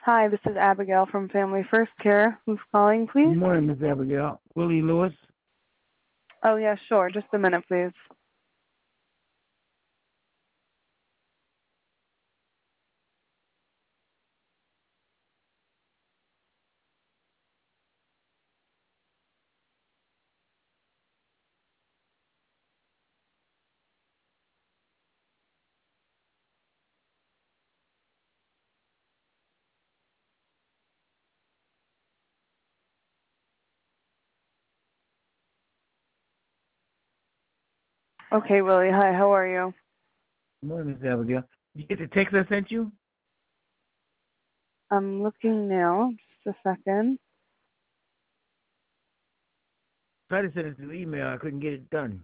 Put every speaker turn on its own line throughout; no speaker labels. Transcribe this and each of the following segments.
Hi, this is Abigail from Family First Care. Who's calling,
Good
please?
morning, Miss Abigail. Willie Lewis.
Oh, yeah, sure. Just a minute, please. Okay, Willie. Hi, how are you?
Good morning, Miss Abigail. Did you get the text I sent you?
I'm looking now. Just a second.
Tried to send it through email. I couldn't get it done.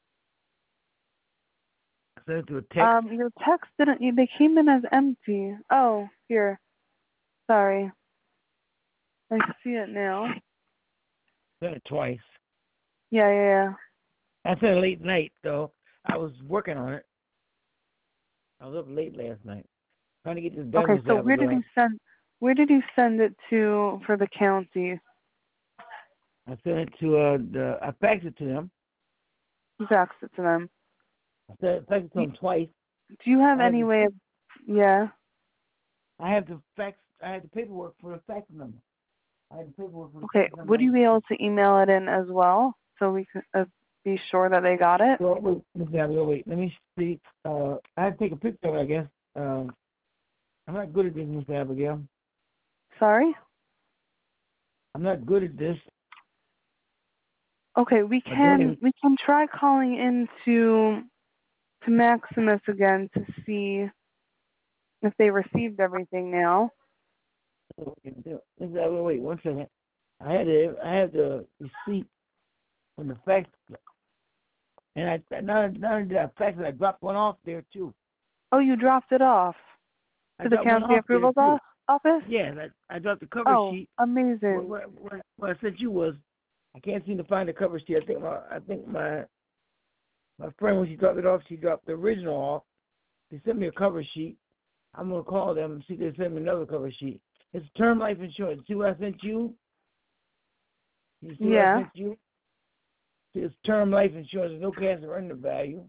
I sent it through a text.
Your text didn't, they came in as empty. Oh, here. Sorry. I see it now.
Sent it twice.
Yeah.
I sent it late night, though. I was working on it. I was up late last night trying to get this done,
Okay,
Miss
so
Abigail.
where did you send it to for the county?
I sent it to I faxed it to them.
You faxed it to them.
I faxed it to them twice.
Do you have
I have
any
the,
way of, yeah?
I have the fax. I had the paperwork for the fax number. I had the paperwork for the
Okay,
fax number.
would you be able to email it in as well so we can be sure that they got it?
So, wait, Miss Abigail, wait. Let me see. I had to take a picture of it, I guess. I'm not good at this, Miss Abigail.
Sorry?
I'm not good at this.
Okay, we can try calling in to Maximus again to see if they received everything now.
Miss Abigail, wait 1 second. I had the receipt from the fax, and not only did I fax it, I dropped one off there too.
Oh, you dropped it off
I
to the
dropped one
county
off there
approvals
too.
office?
Yeah, I dropped the cover
Oh,
sheet.
amazing.
What I sent you was I can't seem to find the cover sheet. I think my friend, when she dropped it off, she dropped the original off. They sent me a cover sheet. I'm gonna call them and see if they send me another cover sheet. It's term life insurance. See what I sent you? You see what I sent you? It's term life insurance. There's no cash surrender value.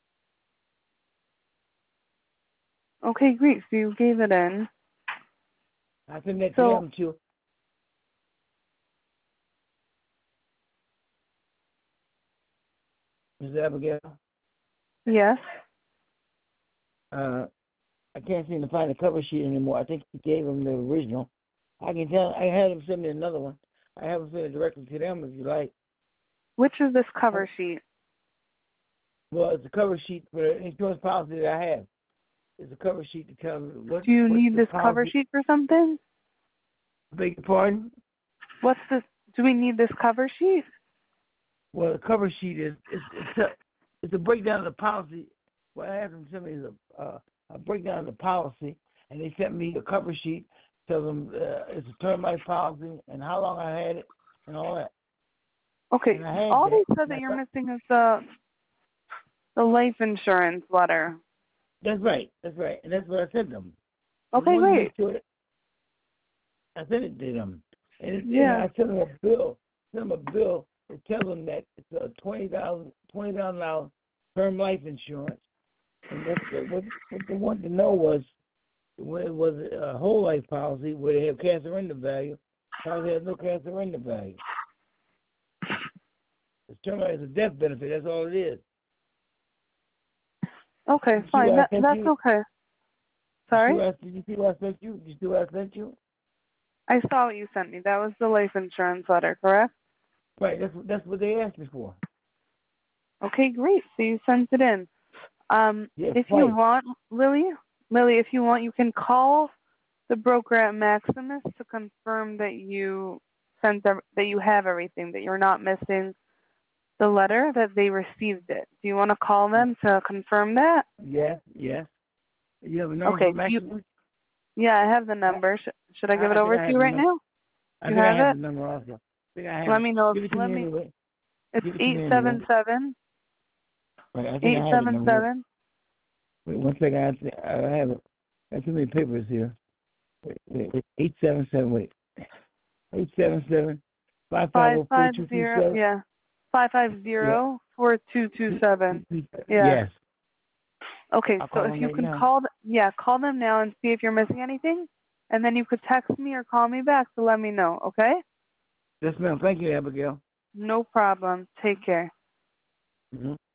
Okay, great. So you gave it in.
I sent that to them too. Ms. Abigail?
Yes.
I can't seem to find the cover sheet anymore. I think he gave them the original. I had them send me another one. I have them send it directly to them if you like.
Which is this cover sheet?
Well, it's a cover sheet for the insurance policy that I have. It's a cover sheet to tell me what.
Do you need this
policy.
cover sheet for something?
Beg your pardon?
What's this? Do we need this cover sheet?
Well, the cover sheet is it's a breakdown of the policy. What I have them send me is a breakdown of the policy, and they sent me a cover sheet. Tell them it's a term life policy and how long I had it and all that.
Okay. All they said that you're missing is the life insurance letter.
That's right, and that's what I sent them.
Okay, great.
I sent it to them, and
yeah.
I sent them a bill. To tell them that it's a $20,000 term life insurance, and what they wanted to know was a whole life policy where they have cash surrender value. Policy has no cash surrender value. It's term life is a death benefit. That's all it is.
Okay, fine. That's okay. Sorry?
Did you see what I sent you? Did you see what I sent you?
I saw what you sent me. That was the life insurance letter, correct?
Right. That's what they asked me for.
Okay, great. So you sent it in.
Yes,
if you want, Lily, if you want, you can call the broker at Maximus to confirm that you that you have everything, that you're not missing the letter, that they received it. Do you want to call them to confirm that?
Yes. You have a number for Maximus?
Yeah, I have the number. Should I give it over to you right now?
I think I have the number also.
Let me know.
Give it to me anyway.
It's 877.
Right, I think I have the number.
877.
Wait 1 second. I have it. I have too many papers here. Wait, 877, wait. 877
550,
4227.
yeah. 550-4227. Yeah.
Yes.
Okay,
I'll
so
call
if
them
you
right
can
now.
call them now and see if you're missing anything, and then you could text me or call me back to let me know, okay?
Yes, ma'am. Thank you, Abigail.
No problem. Take care.
Mm-hmm.